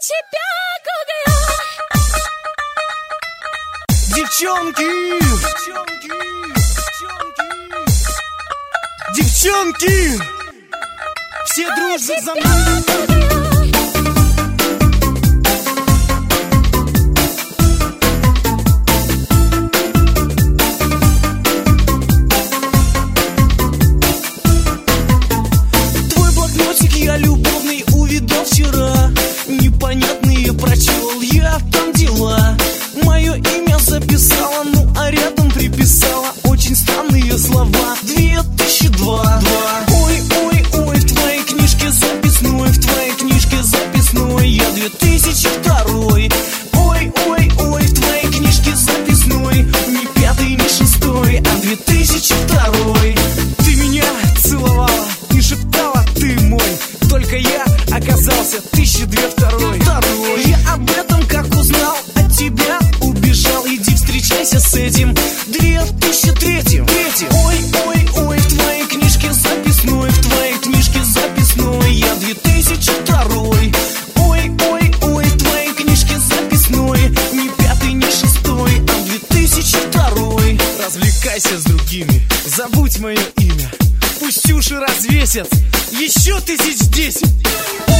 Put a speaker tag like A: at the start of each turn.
A: тебя гуляю.
B: Девчонки, все дружно за мной. Твой блокнотик я любовный увидал вчера. Непонятные прочел я там дела. Мое имя записала, ну а рядом приписала очень странные слова. 2002. Ой, ой, ой, в твоей книжке записной, в твоей книжке записной я 2002. Ой, ой, ой, в твоей книжке записной не пятый, не шестой, а 2002. Ты меня целовала и шептала, ты мой. Только я оказался 2002. Я об этом как узнал от тебя, убежал. Иди встречайся с этим 2003. Ой, ой, ой, в твоей книжке записной, в твоей книжке записной я 2002. Ой, ой, ой, в твоей книжке записной не пятый, не шестой, а 2002. Развлекайся с другими, забудь мое имя. Пусть уши развесят еще 1010.